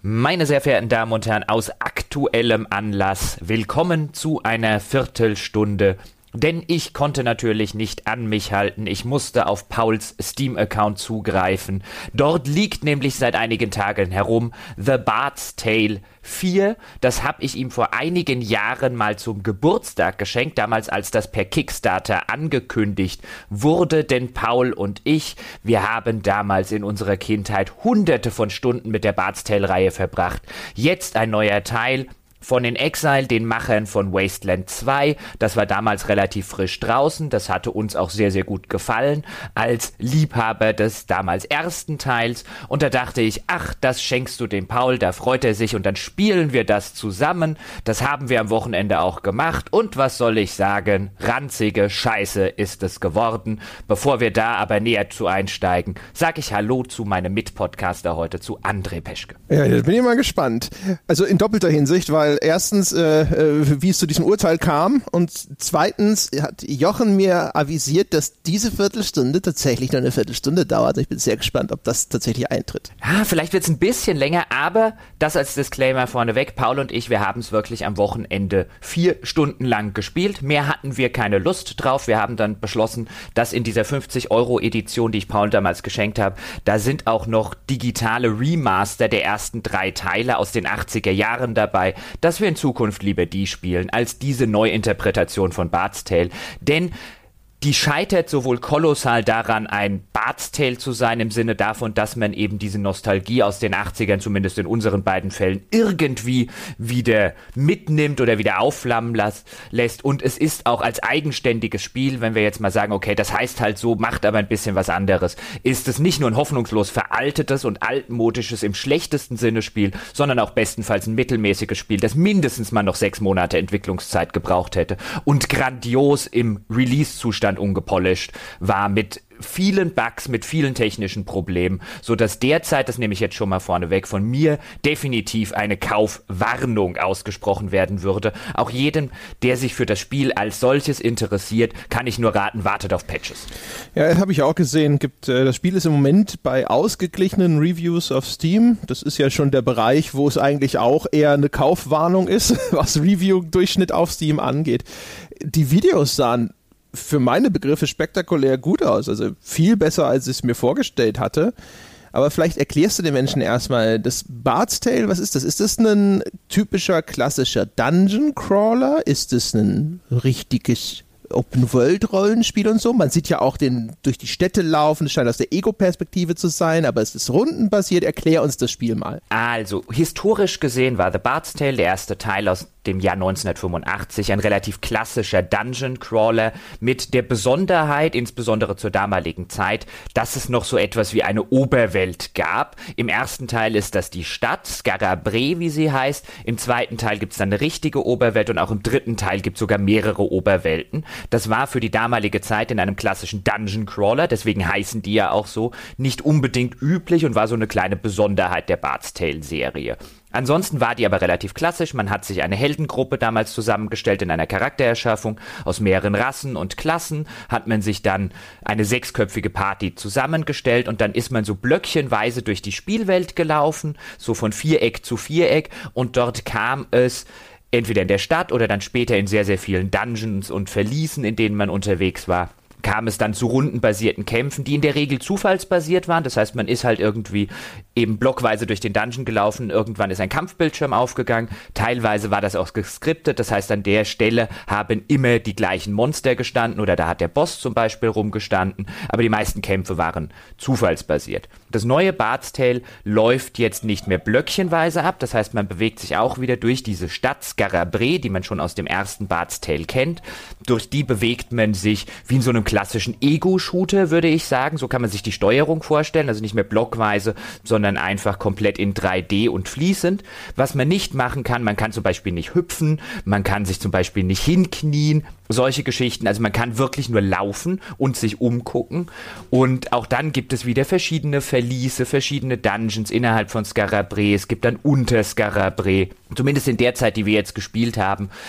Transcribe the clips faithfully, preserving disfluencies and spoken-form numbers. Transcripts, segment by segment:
Meine sehr verehrten Damen und Herren, aus aktuellem Anlass, willkommen zu einer Viertelstunde. Denn ich konnte natürlich nicht an mich halten, ich musste auf Pauls Steam-Account zugreifen. Dort liegt nämlich seit einigen Tagen herum The Bard's Tale vier. Das habe ich ihm vor einigen Jahren mal zum Geburtstag geschenkt, damals als das per Kickstarter angekündigt wurde. Denn Paul und ich, wir haben damals in unserer Kindheit hunderte von Stunden mit der Bard's Tale-Reihe verbracht. Jetzt ein neuer Teil von In Exile, den Machern von Wasteland zwei. Das war damals relativ frisch draußen. Das hatte uns auch sehr, sehr gut gefallen als Liebhaber des damals ersten Teils. Und da dachte ich, ach, das schenkst du dem Paul, da freut er sich und dann spielen wir das zusammen. Das haben wir am Wochenende auch gemacht. Und was soll ich sagen? Ranzige Scheiße ist es geworden. Bevor wir da aber näher zu einsteigen, sage ich Hallo zu meinem Mitpodcaster heute, zu André Peschke. Ja, jetzt bin ich mal gespannt. Also in doppelter Hinsicht, weil erstens, äh, äh, wie es zu diesem Urteil kam und zweitens hat Jochen mir avisiert, dass diese Viertelstunde tatsächlich nur eine Viertelstunde dauert. Ich bin sehr gespannt, ob das tatsächlich eintritt. Ja, vielleicht wird es ein bisschen länger, aber das als Disclaimer vorneweg. Paul und ich, wir haben es wirklich am Wochenende vier Stunden lang gespielt. Mehr hatten wir keine Lust drauf. Wir haben dann beschlossen, dass in dieser fünfzig Euro Edition, die ich Paul damals geschenkt habe, da sind auch noch digitale Remaster der ersten drei Teile aus den achtziger Jahren dabei, dass wir in Zukunft lieber die spielen, als diese Neuinterpretation von Bard's Tale. Denn die scheitert sowohl kolossal daran, ein Bard's Tale zu sein, im Sinne davon, dass man eben diese Nostalgie aus den achtzigern, zumindest in unseren beiden Fällen, irgendwie wieder mitnimmt oder wieder aufflammen las- lässt. Und es ist auch als eigenständiges Spiel, wenn wir jetzt mal sagen, okay, das heißt halt so, macht aber ein bisschen was anderes, ist es nicht nur ein hoffnungslos veraltetes und altmodisches, im schlechtesten Sinne Spiel, sondern auch bestenfalls ein mittelmäßiges Spiel, das mindestens mal noch sechs Monate Entwicklungszeit gebraucht hätte und grandios im Release-Zustand ungepolished war, mit vielen Bugs, mit vielen technischen Problemen, so dass derzeit, das nehme ich jetzt schon mal vorneweg, von mir definitiv eine Kaufwarnung ausgesprochen werden würde. Auch jedem, der sich für das Spiel als solches interessiert, kann ich nur raten, wartet auf Patches. Ja, das habe ich auch gesehen. Gibt, äh, das Spiel ist im Moment bei ausgeglichenen Reviews auf Steam. Das ist ja schon der Bereich, wo es eigentlich auch eher eine Kaufwarnung ist, was Review-Durchschnitt auf Steam angeht. Die Videos sahen für meine Begriffe spektakulär gut aus, also viel besser, als ich es mir vorgestellt hatte. Aber vielleicht erklärst du den Menschen erstmal, das Bard's Tale, was ist das? Ist das ein typischer, klassischer Dungeon-Crawler? Ist das ein richtiges Open-World-Rollenspiel und so? Man sieht ja auch den durch die Städte laufen, es scheint aus der Ego-Perspektive zu sein, aber es ist rundenbasiert. Erklär uns das Spiel mal. Also, historisch gesehen war The Bard's Tale, der erste Teil aus dem Jahr neunzehnhundertfünfundachtzig, ein relativ klassischer Dungeon-Crawler mit der Besonderheit, insbesondere zur damaligen Zeit, dass es noch so etwas wie eine Oberwelt gab. Im ersten Teil ist das die Stadt, Skara Brae, wie sie heißt. Im zweiten Teil gibt es dann eine richtige Oberwelt und auch im dritten Teil gibt es sogar mehrere Oberwelten. Das war für die damalige Zeit in einem klassischen Dungeon-Crawler, deswegen heißen die ja auch so, nicht unbedingt üblich und war so eine kleine Besonderheit der Bard's Tale-Serie. Ansonsten war die aber relativ klassisch. Man hat sich eine Heldengruppe damals zusammengestellt in einer Charaktererschaffung. Aus mehreren Rassen und Klassen hat man sich dann eine sechsköpfige Party zusammengestellt und dann ist man so blöckchenweise durch die Spielwelt gelaufen, so von Viereck zu Viereck, und dort kam es entweder in der Stadt oder dann später in sehr, sehr vielen Dungeons und Verließen, in denen man unterwegs war, kam es dann zu rundenbasierten Kämpfen, die in der Regel zufallsbasiert waren. Das heißt, man ist halt irgendwie eben blockweise durch den Dungeon gelaufen. Irgendwann ist ein Kampfbildschirm aufgegangen. Teilweise war das auch geskriptet. Das heißt, an der Stelle haben immer die gleichen Monster gestanden oder da hat der Boss zum Beispiel rumgestanden. Aber die meisten Kämpfe waren zufallsbasiert. Das neue Bard's Tale läuft jetzt nicht mehr blöckchenweise ab. Das heißt, man bewegt sich auch wieder durch diese Stadt Skara Brae, die man schon aus dem ersten Bard's Tale kennt. Durch die bewegt man sich wie in so einem klassischen Ego-Shooter, würde ich sagen. So kann man sich die Steuerung vorstellen. Also nicht mehr blockweise, sondern einfach komplett in drei D und fließend. Was man nicht machen kann, man kann zum Beispiel nicht hüpfen, man kann sich zum Beispiel nicht hinknien, solche Geschichten. Also man kann wirklich nur laufen und sich umgucken. Und auch dann gibt es wieder verschiedene Verliese, verschiedene Dungeons innerhalb von Skara Brae. Es gibt dann unter Skara Brae, zumindest in der Zeit, die wir jetzt gespielt haben,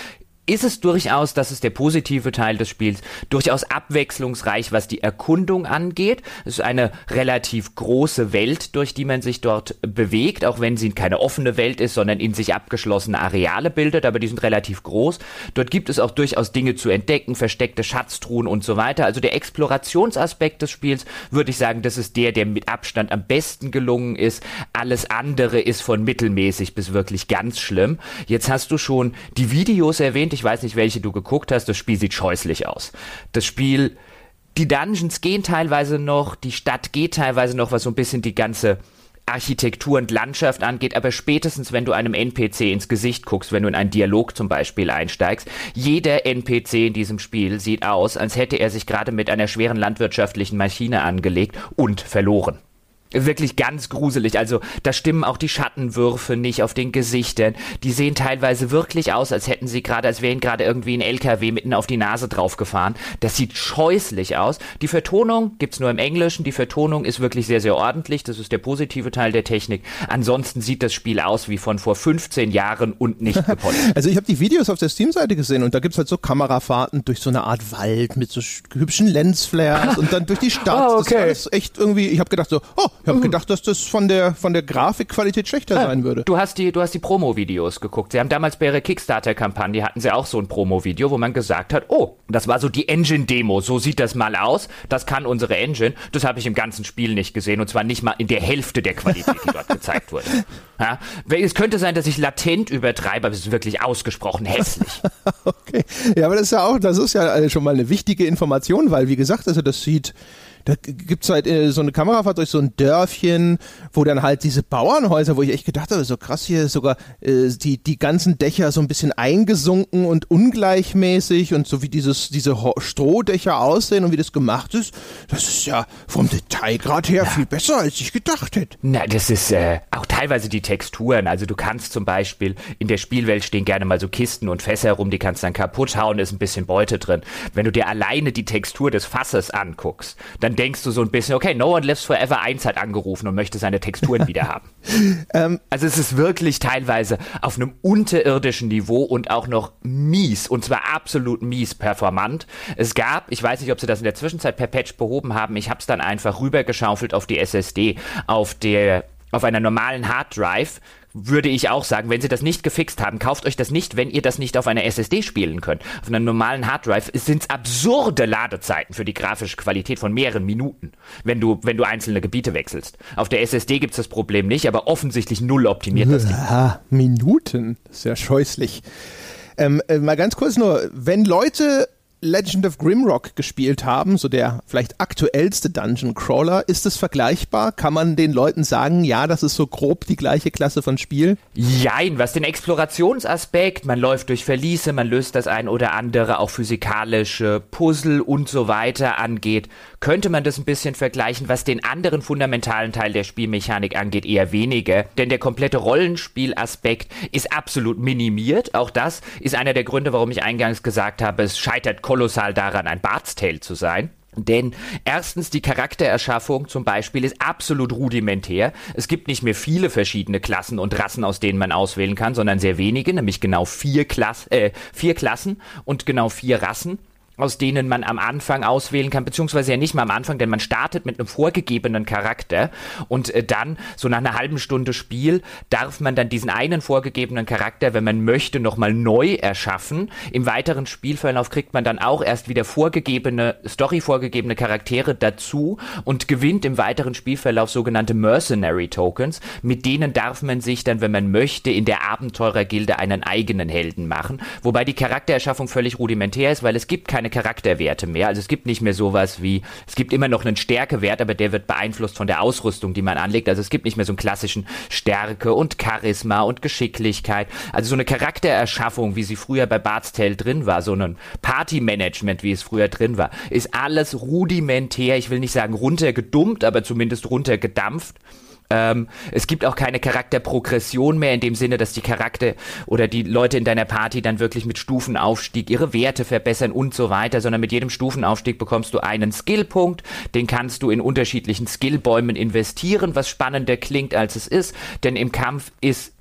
ist es durchaus, das ist der positive Teil des Spiels, durchaus abwechslungsreich, was die Erkundung angeht. Es ist eine relativ große Welt, durch die man sich dort bewegt, auch wenn sie keine offene Welt ist, sondern in sich abgeschlossene Areale bildet, aber die sind relativ groß. Dort gibt es auch durchaus Dinge zu entdecken, versteckte Schatztruhen und so weiter. Also der Explorationsaspekt des Spiels, würde ich sagen, das ist der, der mit Abstand am besten gelungen ist. Alles andere ist von mittelmäßig bis wirklich ganz schlimm. Jetzt hast du schon die Videos erwähnt. Ich weiß nicht, welche du geguckt hast. Das Spiel sieht scheußlich aus. Das Spiel, die Dungeons gehen teilweise noch, die Stadt geht teilweise noch, was so ein bisschen die ganze Architektur und Landschaft angeht, aber spätestens, wenn du einem N P C ins Gesicht guckst, wenn du in einen Dialog zum Beispiel einsteigst, jeder N P C in diesem Spiel sieht aus, als hätte er sich gerade mit einer schweren landwirtschaftlichen Maschine angelegt und verloren. Wirklich ganz gruselig, also da stimmen auch die Schattenwürfe nicht auf den Gesichtern, die sehen teilweise wirklich aus, als hätten sie gerade, als wären gerade irgendwie ein L K W mitten auf die Nase draufgefahren. Das sieht scheußlich aus. Die Vertonung gibt's nur im Englischen, die Vertonung ist wirklich sehr, sehr ordentlich, das ist der positive Teil der Technik. Ansonsten sieht das Spiel aus wie von vor fünfzehn Jahren und nicht gepolished. Also ich habe die Videos auf der Steam-Seite gesehen und da gibt's halt so Kamerafahrten durch so eine Art Wald mit so hübschen Lensflares und dann durch die Stadt. Oh, okay. Das ist alles echt irgendwie, ich habe gedacht so, oh, ich habe gedacht, dass das von der von der Grafikqualität schlechter ah, sein würde. Du hast die, du hast die Promo-Videos geguckt. Sie haben damals bei ihrer Kickstarter-Kampagne, hatten sie auch so ein Promo-Video, wo man gesagt hat, oh, das war so die Engine-Demo, so sieht das mal aus, das kann unsere Engine. Das habe ich im ganzen Spiel nicht gesehen und zwar nicht mal in der Hälfte der Qualität, die dort gezeigt wurde. Ja, es könnte sein, dass ich latent übertreibe, aber es ist wirklich ausgesprochen hässlich. Okay, ja, aber das ist ja auch, das ist ja schon mal eine wichtige Information, weil wie gesagt, also das sieht Da gibt's halt äh, so eine Kamerafahrt durch so ein Dörfchen, wo dann halt diese Bauernhäuser, wo ich echt gedacht habe, so krass, hier ist sogar äh, die die ganzen Dächer so ein bisschen eingesunken und ungleichmäßig und so wie dieses diese Ho- Strohdächer aussehen und wie das gemacht ist, das ist ja vom Detailgrad her ja. viel besser, als ich gedacht hätte. Na, das ist äh, auch teilweise die Texturen. Also du kannst zum Beispiel, in der Spielwelt stehen gerne mal so Kisten und Fässer rum, die kannst dann kaputt hauen, ist ein bisschen Beute drin. Wenn du dir alleine die Textur des Fasses anguckst, dann denkst du so ein bisschen, okay, No One Lives Forever eins hat angerufen und möchte seine Texturen wieder haben. ähm, also es ist wirklich teilweise auf einem unterirdischen Niveau und auch noch mies, und zwar absolut mies performant. Es gab, ich weiß nicht, ob sie das in der Zwischenzeit per Patch behoben haben, ich habe es dann einfach rübergeschaufelt auf die S S D, auf der auf einer normalen Harddrive, würde ich auch sagen, wenn sie das nicht gefixt haben, kauft euch das nicht, wenn ihr das nicht auf einer S S D spielen könnt. Auf einer normalen Harddrive sind es absurde Ladezeiten für die grafische Qualität von mehreren Minuten, wenn du, wenn du einzelne Gebiete wechselst. Auf der S S D gibt es das Problem nicht, aber offensichtlich null optimiert das nicht. Ja, Minuten, das ist ja scheußlich. Ähm, äh, mal ganz kurz nur, wenn Leute Legend of Grimrock gespielt haben, so der vielleicht aktuellste Dungeon Crawler, ist es vergleichbar? Kann man den Leuten sagen, ja, das ist so grob die gleiche Klasse von Spiel? Jein, was den Explorationsaspekt, man läuft durch Verliese, man löst das ein oder andere, auch physikalische Puzzle und so weiter angeht, könnte man das ein bisschen vergleichen. Was den anderen fundamentalen Teil der Spielmechanik angeht, eher weniger, denn der komplette Rollenspielaspekt ist absolut minimiert. Auch das ist einer der Gründe, warum ich eingangs gesagt habe, es scheitert kolossal daran, ein Bard's Tale zu sein. Denn erstens, die Charaktererschaffung zum Beispiel ist absolut rudimentär. Es gibt nicht mehr viele verschiedene Klassen und Rassen, aus denen man auswählen kann, sondern sehr wenige, nämlich genau vier, Klass- äh, vier Klassen und genau vier Rassen, aus denen man am Anfang auswählen kann, beziehungsweise ja nicht mal am Anfang, denn man startet mit einem vorgegebenen Charakter und äh, dann, so nach einer halben Stunde Spiel, darf man dann diesen einen vorgegebenen Charakter, wenn man möchte, nochmal neu erschaffen. Im weiteren Spielverlauf kriegt man dann auch erst wieder vorgegebene, Story vorgegebene Charaktere dazu und gewinnt im weiteren Spielverlauf sogenannte Mercenary Tokens, mit denen darf man sich dann, wenn man möchte, in der Abenteurergilde einen eigenen Helden machen, wobei die Charaktererschaffung völlig rudimentär ist, weil es gibt keine Charakterwerte mehr. Also es gibt nicht mehr sowas wie, es gibt immer noch einen Stärkewert, aber der wird beeinflusst von der Ausrüstung, die man anlegt. Also es gibt nicht mehr so einen klassischen Stärke und Charisma und Geschicklichkeit. Also so eine Charaktererschaffung, wie sie früher bei Bard's Tale drin war, so ein Partymanagement, wie es früher drin war, ist alles rudimentär, ich will nicht sagen runtergedummt, aber zumindest runtergedampft. Ähm, es gibt auch keine Charakterprogression mehr in dem Sinne, dass die Charakter oder die Leute in deiner Party dann wirklich mit Stufenaufstieg ihre Werte verbessern und so weiter, sondern mit jedem Stufenaufstieg bekommst du einen Skillpunkt, den kannst du in unterschiedlichen Skillbäumen investieren, was spannender klingt, als es ist, denn im Kampf ist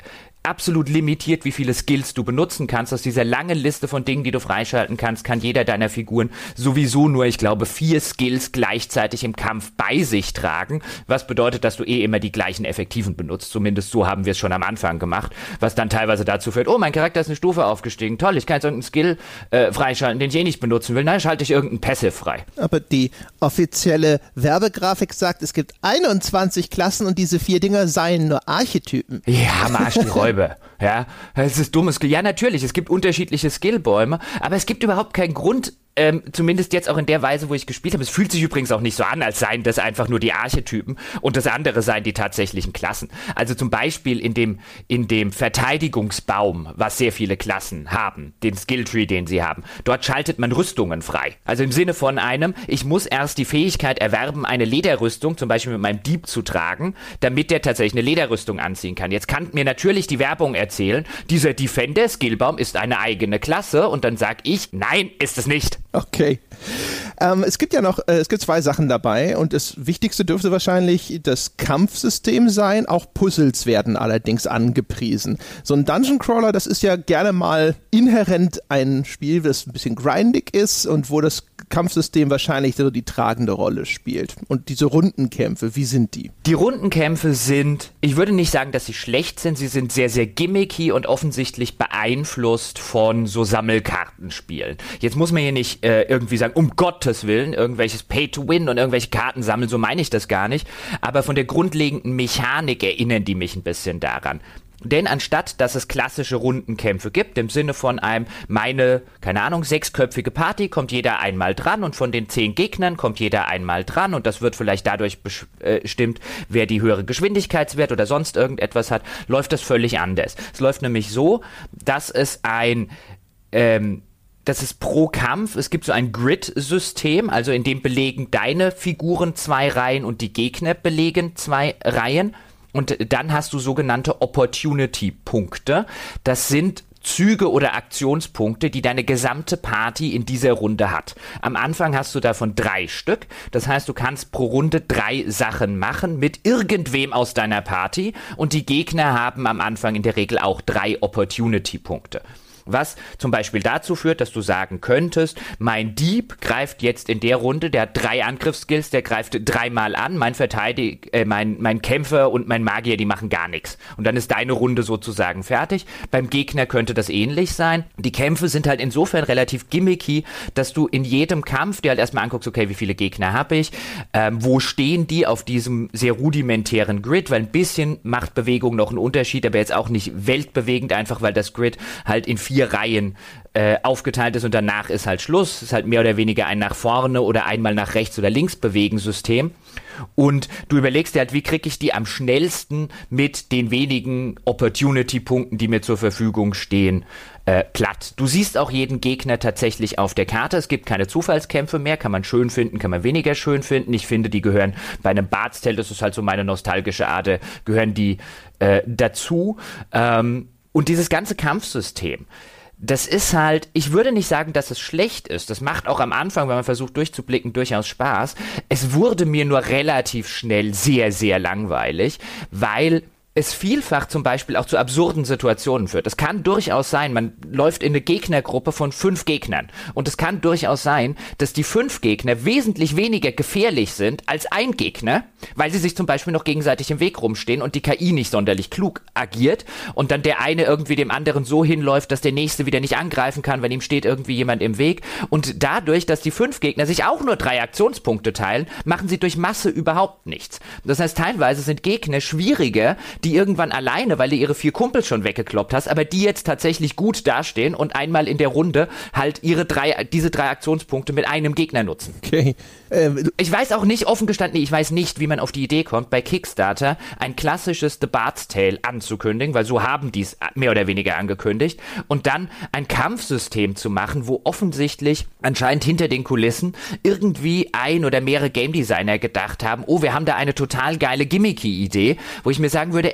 absolut limitiert, wie viele Skills du benutzen kannst. Aus dieser langen Liste von Dingen, die du freischalten kannst, kann jeder deiner Figuren sowieso nur, ich glaube, vier Skills gleichzeitig im Kampf bei sich tragen, was bedeutet, dass du eh immer die gleichen effektiven benutzt. Zumindest so haben wir es schon am Anfang gemacht, was dann teilweise dazu führt, oh, mein Charakter ist eine Stufe aufgestiegen, toll, ich kann jetzt irgendeinen Skill äh, freischalten, den ich eh nicht benutzen will, na, schalte ich irgendeinen Passive frei. Aber die offizielle Werbegrafik sagt, es gibt einundzwanzig Klassen und diese vier Dinger seien nur Archetypen. Ja, Marsch die Räuber. Ja, es ist dummes Skill. Ja, natürlich, es gibt unterschiedliche Skillbäume, aber es gibt überhaupt keinen Grund, ähm, zumindest jetzt auch in der Weise, wo ich gespielt habe. Es fühlt sich übrigens auch nicht so an, als seien das einfach nur die Archetypen und das andere seien die tatsächlichen Klassen. Also zum Beispiel in dem, in dem Verteidigungsbaum, was sehr viele Klassen haben, den Skilltree, den sie haben, dort schaltet man Rüstungen frei. Also im Sinne von einem, ich muss erst die Fähigkeit erwerben, eine Lederrüstung zum Beispiel mit meinem Dieb zu tragen, damit der tatsächlich eine Lederrüstung anziehen kann. Jetzt kann mir natürlich die Werbung erzählen, dieser Defender-Skillbaum ist eine eigene Klasse und dann sag ich, nein, ist es nicht. Okay. Ähm, es gibt ja noch, äh, es gibt zwei Sachen dabei und das Wichtigste dürfte wahrscheinlich das Kampfsystem sein. Auch Puzzles werden allerdings angepriesen. So ein Dungeon Crawler, das ist ja gerne mal inhärent ein Spiel, das ein bisschen grindig ist und wo das Kampfsystem wahrscheinlich so die tragende Rolle spielt. Und diese Rundenkämpfe, wie sind die? Die Rundenkämpfe sind, ich würde nicht sagen, dass sie schlecht sind, sie sind sehr, sehr gimmicky und offensichtlich beeinflusst von so Sammelkartenspielen. Jetzt muss man hier nicht äh, irgendwie sagen, um Gottes Willen, irgendwelches Pay-to-Win und irgendwelche Karten sammeln, so meine ich das gar nicht, aber von der grundlegenden Mechanik erinnern die mich ein bisschen daran. Denn anstatt, dass es klassische Rundenkämpfe gibt, im Sinne von einem, meine, keine Ahnung, sechsköpfige Party, kommt jeder einmal dran und von den zehn Gegnern kommt jeder einmal dran und das wird vielleicht dadurch bestimmt, wer die höhere Geschwindigkeitswert oder sonst irgendetwas hat, läuft das völlig anders. Es läuft nämlich so, dass es ein, ähm, das ist pro Kampf, es gibt so ein Grid-System, also in dem belegen deine Figuren zwei Reihen und die Gegner belegen zwei Reihen. Und dann hast du sogenannte Opportunity-Punkte. Das sind Züge oder Aktionspunkte, die deine gesamte Party in dieser Runde hat. Am Anfang hast du davon drei Stück. Das heißt, du kannst pro Runde drei Sachen machen mit irgendwem aus deiner Party. Und die Gegner haben am Anfang in der Regel auch drei Opportunity-Punkte. Was zum Beispiel dazu führt, dass du sagen könntest, mein Dieb greift jetzt in der Runde, der hat drei Angriffsskills, der greift dreimal an, mein Verteidig, äh, mein, mein Kämpfer und mein Magier, die machen gar nichts. Und dann ist deine Runde sozusagen fertig. Beim Gegner könnte das ähnlich sein. Die Kämpfe sind halt insofern relativ gimmicky, dass du in jedem Kampf dir halt erstmal anguckst, okay, wie viele Gegner habe ich, ähm, wo stehen die auf diesem sehr rudimentären Grid, weil ein bisschen macht Bewegung noch einen Unterschied, aber jetzt auch nicht weltbewegend, einfach weil das Grid halt in vier Reihen äh, aufgeteilt ist und danach ist halt Schluss. Es ist halt mehr oder weniger ein nach vorne oder einmal nach rechts oder links bewegen System. Und du überlegst dir halt, wie kriege ich die am schnellsten mit den wenigen Opportunity-Punkten, die mir zur Verfügung stehen, äh, platt. Du siehst auch jeden Gegner tatsächlich auf der Karte. Es gibt keine Zufallskämpfe mehr. Kann man schön finden, kann man weniger schön finden. Ich finde, die gehören bei einem Bard's Tale, das ist halt so meine nostalgische Art, gehören die äh, dazu. Ähm, Und dieses ganze Kampfsystem, das ist halt, ich würde nicht sagen, dass es schlecht ist. Das macht auch am Anfang, wenn man versucht durchzublicken, durchaus Spaß. Es wurde mir nur relativ schnell sehr, sehr langweilig, weil es vielfach zum Beispiel auch zu absurden Situationen führt. Es kann durchaus sein, man läuft in eine Gegnergruppe von fünf Gegnern und es kann durchaus sein, dass die fünf Gegner wesentlich weniger gefährlich sind als ein Gegner, weil sie sich zum Beispiel noch gegenseitig im Weg rumstehen und die K I nicht sonderlich klug agiert und dann der eine irgendwie dem anderen so hinläuft, dass der nächste wieder nicht angreifen kann, weil ihm steht irgendwie jemand im Weg. Und dadurch, dass die fünf Gegner sich auch nur drei Aktionspunkte teilen, machen sie durch Masse überhaupt nichts. Das heißt, teilweise sind Gegner schwieriger, die irgendwann alleine, weil du ihre vier Kumpels schon weggekloppt hast, aber die jetzt tatsächlich gut dastehen und einmal in der Runde halt ihre drei, diese drei Aktionspunkte mit einem Gegner nutzen. Okay. Ähm, ich weiß auch nicht, offen gestanden, ich weiß nicht, wie man auf die Idee kommt, bei Kickstarter ein klassisches The Bard's Tale anzukündigen, weil so haben die es mehr oder weniger angekündigt, und dann ein Kampfsystem zu machen, wo offensichtlich anscheinend hinter den Kulissen irgendwie ein oder mehrere Game Designer gedacht haben, oh, wir haben da eine total geile Gimmicky-Idee, wo ich mir sagen würde,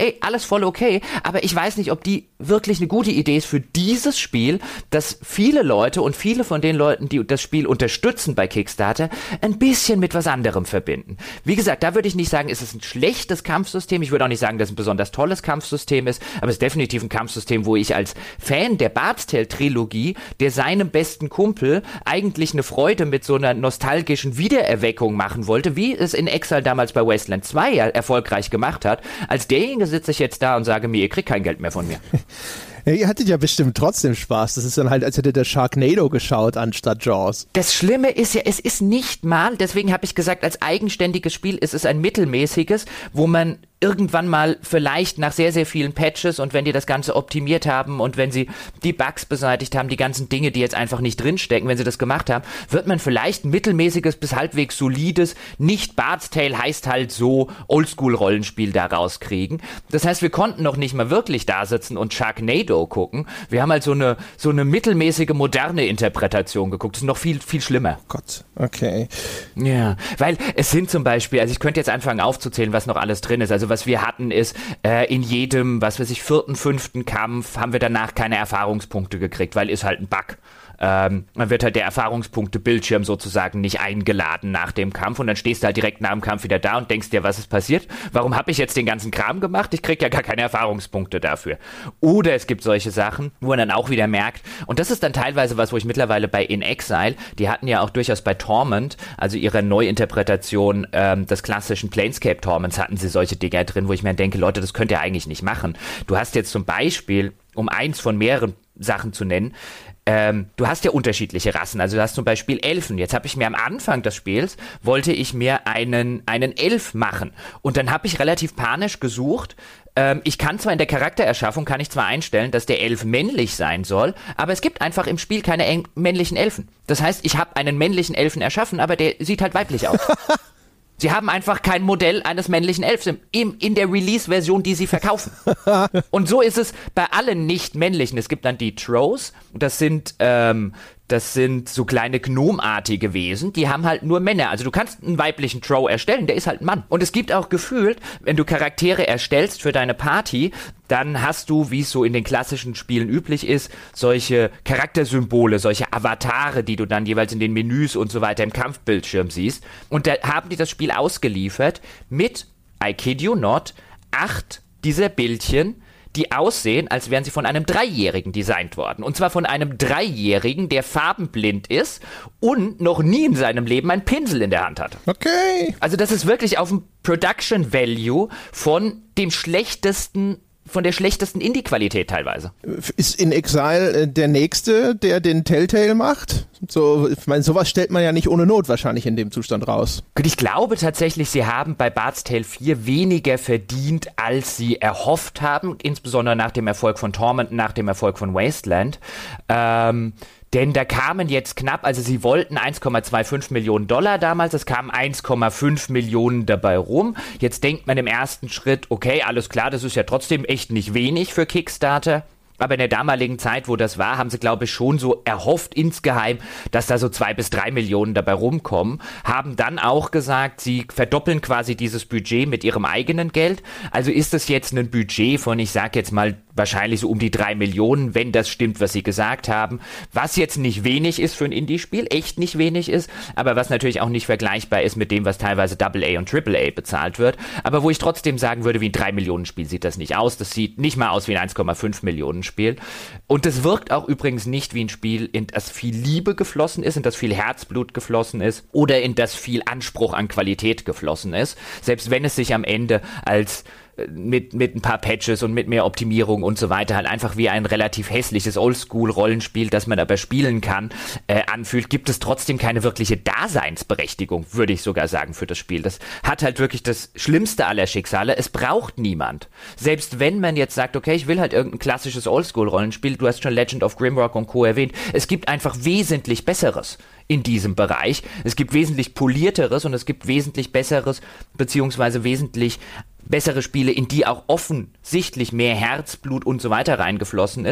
ey, alles voll okay, aber ich weiß nicht, ob die wirklich eine gute Idee ist für dieses Spiel, dass viele Leute und viele von den Leuten, die das Spiel unterstützen bei Kickstarter, ein bisschen mit was anderem verbinden. Wie gesagt, da würde ich nicht sagen, es ist ein schlechtes Kampfsystem, ich würde auch nicht sagen, dass es ein besonders tolles Kampfsystem ist, aber es ist definitiv ein Kampfsystem, wo ich als Fan der Bard's Tale Trilogie, der seinem besten Kumpel eigentlich eine Freude mit so einer nostalgischen Wiedererweckung machen wollte, wie es in Exile damals bei Wasteland zwei ja erfolgreich gemacht hat. Als derjenige sitze ich jetzt da und sage mir, ihr kriegt kein Geld mehr von mir. Ja, ihr hattet ja bestimmt trotzdem Spaß. Das ist dann halt, als hättet ihr Sharknado geschaut anstatt Jaws. Das Schlimme ist ja, es ist nicht mal, deswegen habe ich gesagt, als eigenständiges Spiel ist es ein mittelmäßiges, wo man irgendwann mal vielleicht nach sehr, sehr vielen Patches und wenn die das Ganze optimiert haben und wenn sie die Bugs beseitigt haben, die ganzen Dinge, die jetzt einfach nicht drinstecken, wenn sie das gemacht haben, wird man vielleicht ein mittelmäßiges bis halbwegs solides, nicht Bard's Tale heißt halt so, Oldschool-Rollenspiel da rauskriegen. Das heißt, wir konnten noch nicht mal wirklich da sitzen und Sharknado gucken. Wir haben halt so eine, so eine mittelmäßige, moderne Interpretation geguckt. Das ist noch viel, viel schlimmer. Oh Gott, okay. Ja, weil es sind zum Beispiel, also ich könnte jetzt anfangen aufzuzählen, was noch alles drin ist. Also was wir hatten ist, äh, in jedem, was weiß ich, vierten, fünften Kampf haben wir danach keine Erfahrungspunkte gekriegt, weil ist halt ein Bug. Ähm, dann wird halt der Erfahrungspunkte-Bildschirm sozusagen nicht eingeladen nach dem Kampf und dann stehst du halt direkt nach dem Kampf wieder da und denkst dir, was ist passiert? Warum habe ich jetzt den ganzen Kram gemacht? Ich krieg ja gar keine Erfahrungspunkte dafür. Oder es gibt solche Sachen, wo man dann auch wieder merkt, und das ist dann teilweise was, wo ich mittlerweile bei In Exile, die hatten ja auch durchaus bei Torment, also ihrer Neuinterpretation ähm, des klassischen Planescape Torments, hatten sie solche Dinger drin, wo ich mir denke, Leute, das könnt ihr eigentlich nicht machen. Du hast jetzt zum Beispiel, um eins von mehreren Sachen zu nennen, Ähm, du hast ja unterschiedliche Rassen, also du hast zum Beispiel Elfen. Jetzt habe ich mir am Anfang des Spiels, wollte ich mir einen, einen Elf machen und dann habe ich relativ panisch gesucht. Ähm, ich kann zwar in der Charaktererschaffung, kann ich zwar einstellen, dass der Elf männlich sein soll, aber es gibt einfach im Spiel keine en- männlichen Elfen. Das heißt, ich habe einen männlichen Elfen erschaffen, aber der sieht halt weiblich aus. Sie haben einfach kein Modell eines männlichen Elfs im, in der Release-Version, die sie verkaufen. Und so ist es bei allen nicht-männlichen. Es gibt dann die Trolls, das sind, ähm, das sind so kleine gnomartige Wesen, die haben halt nur Männer. Also du kannst einen weiblichen Troll erstellen, der ist halt ein Mann. Und es gibt auch gefühlt, wenn du Charaktere erstellst für deine Party, dann hast du, wie es so in den klassischen Spielen üblich ist, solche Charaktersymbole, solche Avatare, die du dann jeweils in den Menüs und so weiter im Kampfbildschirm siehst. Und da haben die das Spiel ausgeliefert mit, I kid you not, acht dieser Bildchen, die aussehen, als wären sie von einem Dreijährigen designt worden. Und zwar von einem Dreijährigen, der farbenblind ist und noch nie in seinem Leben einen Pinsel in der Hand hat. Okay. Also das ist wirklich auf dem Production Value von dem schlechtesten, von der schlechtesten Indie-Qualität teilweise. Ist In Exile der Nächste, der den Telltale macht? So, ich meine, sowas stellt man ja nicht ohne Not wahrscheinlich in dem Zustand raus. Und ich glaube tatsächlich, sie haben bei Bard's Tale vier weniger verdient, als sie erhofft haben, insbesondere nach dem Erfolg von Torment, nach dem Erfolg von Wasteland. Ähm, denn da kamen jetzt knapp, also sie wollten eins Komma fünfundzwanzig Millionen Dollar damals, es kamen eins Komma fünf Millionen dabei rum. Jetzt denkt man im ersten Schritt, okay, alles klar, das ist ja trotzdem echt nicht wenig für Kickstarter. Aber in der damaligen Zeit, wo das war, haben sie, glaube ich, schon so erhofft insgeheim, dass da so zwei bis drei Millionen dabei rumkommen. Haben dann auch gesagt, sie verdoppeln quasi dieses Budget mit ihrem eigenen Geld. Also ist es jetzt ein Budget von, ich sag jetzt mal, wahrscheinlich so um die drei Millionen, wenn das stimmt, was sie gesagt haben. Was jetzt nicht wenig ist für ein Indie-Spiel, echt nicht wenig ist, aber was natürlich auch nicht vergleichbar ist mit dem, was teilweise Double A und Triple A bezahlt wird. Aber wo ich trotzdem sagen würde, wie ein drei Millionen Spiel sieht das nicht aus. Das sieht nicht mal aus wie ein eins Komma fünf Millionen Spiel. Und das wirkt auch übrigens nicht wie ein Spiel, in das viel Liebe geflossen ist, in das viel Herzblut geflossen ist oder in das viel Anspruch an Qualität geflossen ist. Selbst wenn es sich am Ende als mit mit ein paar Patches und mit mehr Optimierung und so weiter halt einfach wie ein relativ hässliches Oldschool-Rollenspiel, das man aber spielen kann, äh, anfühlt, gibt es trotzdem keine wirkliche Daseinsberechtigung, würde ich sogar sagen, für das Spiel. Das hat halt wirklich das schlimmste aller Schicksale. Es braucht niemand. Selbst wenn man jetzt sagt, okay, ich will halt irgendein klassisches Oldschool-Rollenspiel, du hast schon Legend of Grimrock und Co. erwähnt, es gibt einfach wesentlich Besseres in diesem Bereich. Es gibt wesentlich polierteres und es gibt wesentlich besseres, beziehungsweise wesentlich bessere Spiele, in die auch offensichtlich mehr Herzblut und so weiter reingeflossen ist,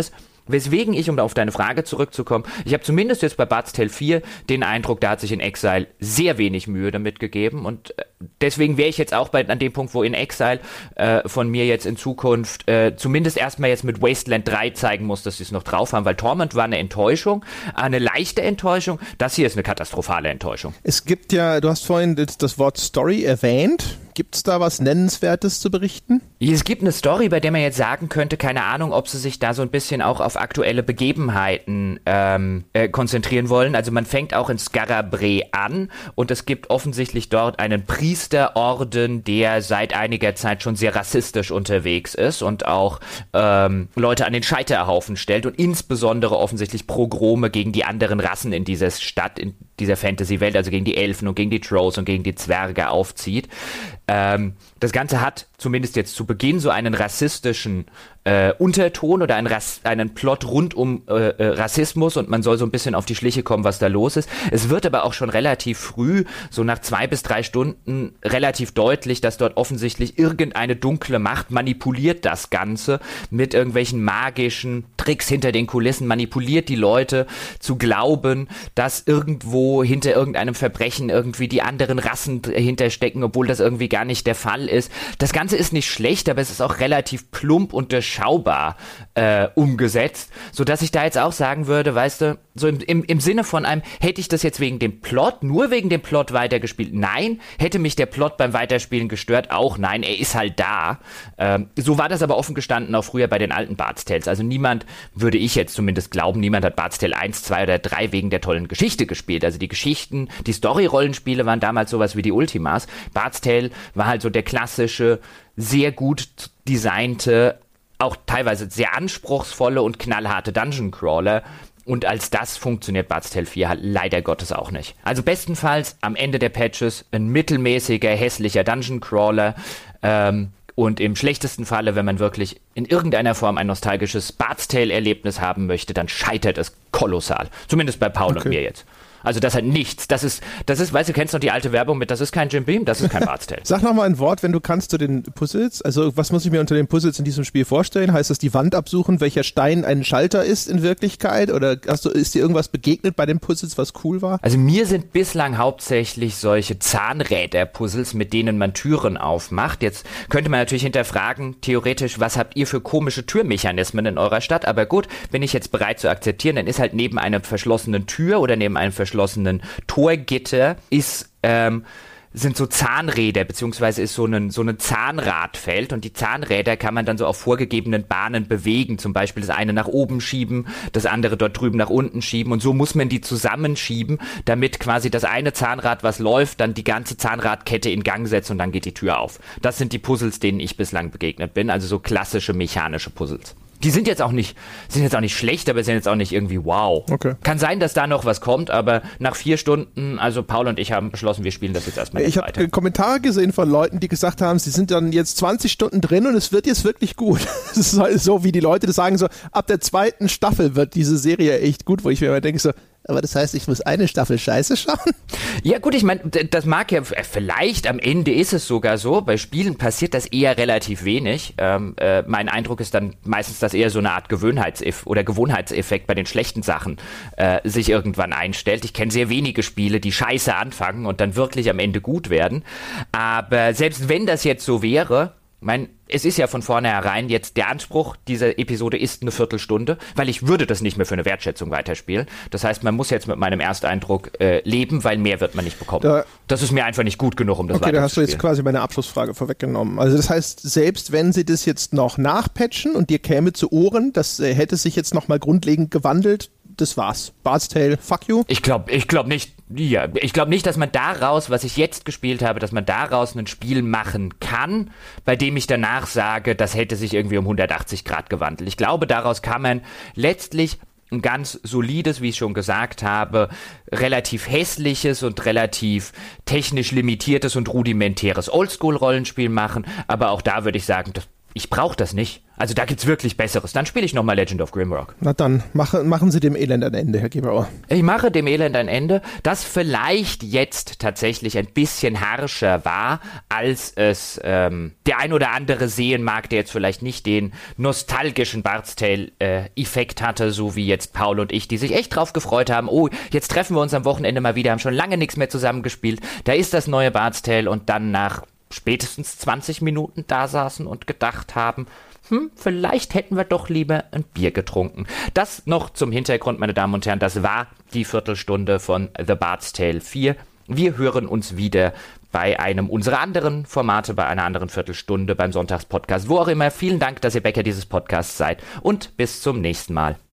Weswegen ich, um auf deine Frage zurückzukommen, ich habe zumindest jetzt bei Bard's Tale vier den Eindruck, da hat sich In Exile sehr wenig Mühe damit gegeben und deswegen wäre ich jetzt auch bei, an dem Punkt, wo In Exile äh, von mir jetzt in Zukunft äh, zumindest erstmal jetzt mit Wasteland drei zeigen muss, dass sie es noch drauf haben, weil Torment war eine Enttäuschung, eine leichte Enttäuschung, das hier ist eine katastrophale Enttäuschung. Es gibt ja, du hast vorhin das, das Wort Story erwähnt. Gibt es da was Nennenswertes zu berichten? Es gibt eine Story, bei der man jetzt sagen könnte, keine Ahnung, ob sie sich da so ein bisschen auch auf aktuelle Begebenheiten ähm, äh, konzentrieren wollen. Also man fängt auch in Skarabrae an und es gibt offensichtlich dort einen Priesterorden, der seit einiger Zeit schon sehr rassistisch unterwegs ist und auch ähm, Leute an den Scheiterhaufen stellt und insbesondere offensichtlich Pogrome gegen die anderen Rassen in dieser Stadt, in dieser Fantasy-Welt, also gegen die Elfen und gegen die Trolls und gegen die Zwerge aufzieht. Ähm, das Ganze hat zumindest jetzt zu Beginn so einen rassistischen äh, Unterton oder einen, Rass- einen Plot rund um äh, äh, Rassismus und man soll so ein bisschen auf die Schliche kommen, was da los ist. Es wird aber auch schon relativ früh, so nach zwei bis drei Stunden, relativ deutlich, dass dort offensichtlich irgendeine dunkle Macht manipuliert das Ganze mit irgendwelchen magischen Tricks hinter den Kulissen, manipuliert die Leute zu glauben, dass irgendwo hinter irgendeinem Verbrechen irgendwie die anderen Rassen hinterstecken, obwohl das irgendwie gar nicht der Fall ist. Das Ganze ist nicht schlecht, aber es ist auch relativ plump und durchschaubar äh, umgesetzt, sodass ich da jetzt auch sagen würde, weißt du, so im, im, im Sinne von einem, hätte ich das jetzt wegen dem Plot, nur wegen dem Plot weitergespielt? Nein. Hätte mich der Plot beim Weiterspielen gestört? Auch nein. Er ist halt da. Ähm, so war das aber offen gestanden auch früher bei den alten Bard's Tales. Also niemand, würde ich jetzt zumindest glauben, niemand hat Bard's Tale eins, zwei oder drei wegen der tollen Geschichte gespielt. Also die Geschichten, die Story-Rollenspiele waren damals sowas wie die Ultimas. Bard's Tale war halt so der klassische, sehr gut designte, auch teilweise sehr anspruchsvolle und knallharte Dungeon-Crawler. Und als das funktioniert Bard's Tale vier halt leider Gottes auch nicht. Also bestenfalls am Ende der Patches ein mittelmäßiger, hässlicher Dungeon-Crawler. Ähm, und im schlechtesten Falle, wenn man wirklich in irgendeiner Form ein nostalgisches Bard's Tale-Erlebnis haben möchte, dann scheitert es kolossal. Zumindest bei Paul okay. und mir jetzt. Also das hat nichts. Das ist, das ist, weißt du, kennst noch die alte Werbung mit, das ist kein Jim Beam, das ist kein Bard's Tale. Sag noch mal ein Wort, wenn du kannst, zu den Puzzles. Also was muss ich mir unter den Puzzles in diesem Spiel vorstellen? Heißt das die Wand absuchen, welcher Stein ein Schalter ist in Wirklichkeit? Oder hast du, ist dir irgendwas begegnet bei den Puzzles, was cool war? Also mir sind bislang hauptsächlich solche Zahnräder-Puzzles, mit denen man Türen aufmacht. Jetzt könnte man natürlich hinterfragen, theoretisch, was habt ihr für komische Türmechanismen in eurer Stadt? Aber gut, bin ich jetzt bereit zu akzeptieren, dann ist halt neben einer verschlossenen Tür oder neben einem verschlossenen Torgitter ist, ähm, sind so Zahnräder, beziehungsweise ist so ein, so ein Zahnradfeld und die Zahnräder kann man dann so auf vorgegebenen Bahnen bewegen, zum Beispiel das eine nach oben schieben, das andere dort drüben nach unten schieben und so muss man die zusammenschieben, damit quasi das eine Zahnrad, was läuft, dann die ganze Zahnradkette in Gang setzt und dann geht die Tür auf. Das sind die Puzzles, denen ich bislang begegnet bin, also so klassische mechanische Puzzles. Die sind jetzt auch nicht, sind jetzt auch nicht schlecht, aber sind jetzt auch nicht irgendwie wow. Okay. Kann sein, dass da noch was kommt, aber nach vier Stunden, also Paul und ich haben beschlossen, wir spielen das jetzt erstmal nicht ich weiter. Ich habe Kommentare gesehen von Leuten, die gesagt haben, sie sind dann jetzt zwanzig Stunden drin und es wird jetzt wirklich gut. Das ist halt so, wie die Leute das sagen, so ab der zweiten Staffel wird diese Serie echt gut, wo ich mir immer denke so, aber das heißt, ich muss eine Staffel Scheiße schauen? Ja gut, ich meine, das mag ja, vielleicht am Ende ist es sogar so, bei Spielen passiert das eher relativ wenig. Ähm, äh, mein Eindruck ist dann meistens, dass eher so eine Art Gewöhnheitseffekt oder Gewohnheitseffekt bei den schlechten Sachen äh, sich irgendwann einstellt. Ich kenne sehr wenige Spiele, die scheiße anfangen und dann wirklich am Ende gut werden. Aber selbst wenn das jetzt so wäre, ich meine, es ist ja von vornherein jetzt der Anspruch dieser Episode ist eine Viertelstunde, weil ich würde das nicht mehr für eine Wertschätzung weiterspielen. Das heißt, man muss jetzt mit meinem Ersteindruck äh, leben, weil mehr wird man nicht bekommen. Da, das ist mir einfach nicht gut genug, um das okay, weiterzuspielen. Okay, da hast du jetzt quasi meine Abschlussfrage vorweggenommen. Also das heißt, selbst wenn sie das jetzt noch nachpatchen und dir käme zu Ohren, das äh, hätte sich jetzt nochmal grundlegend gewandelt, das war's. Bard's Tale, fuck you. Ich glaube ich glaub nicht, ja, ich glaube nicht, dass man daraus, was ich jetzt gespielt habe, dass man daraus ein Spiel machen kann, bei dem ich danach sage, das hätte sich irgendwie um hundertachtzig Grad gewandelt. Ich glaube, daraus kann man letztlich ein ganz solides, wie ich schon gesagt habe, relativ hässliches und relativ technisch limitiertes und rudimentäres Oldschool-Rollenspiel machen. Aber auch da würde ich sagen, das ich brauche das nicht. Also da gibt's wirklich Besseres. Dann spiele ich nochmal Legend of Grimrock. Na dann, mache, machen Sie dem Elend ein Ende, Herr Gebauer. Ich mache dem Elend ein Ende, das vielleicht jetzt tatsächlich ein bisschen harscher war, als es ähm, der ein oder andere sehen mag, der jetzt vielleicht nicht den nostalgischen Bard's Tale-Effekt äh, hatte, so wie jetzt Paul und ich, die sich echt drauf gefreut haben. Oh, jetzt treffen wir uns am Wochenende mal wieder, haben schon lange nichts mehr zusammengespielt. Da ist das neue Bard's Tale und dann nach spätestens zwanzig Minuten da saßen und gedacht haben, hm, vielleicht hätten wir doch lieber ein Bier getrunken. Das noch zum Hintergrund, meine Damen und Herren, das war die Viertelstunde von The Bard's Tale vier. Wir hören uns wieder bei einem unserer anderen Formate, bei einer anderen Viertelstunde, beim Sonntagspodcast, wo auch immer. Vielen Dank, dass ihr Bäcker dieses Podcasts seid und bis zum nächsten Mal.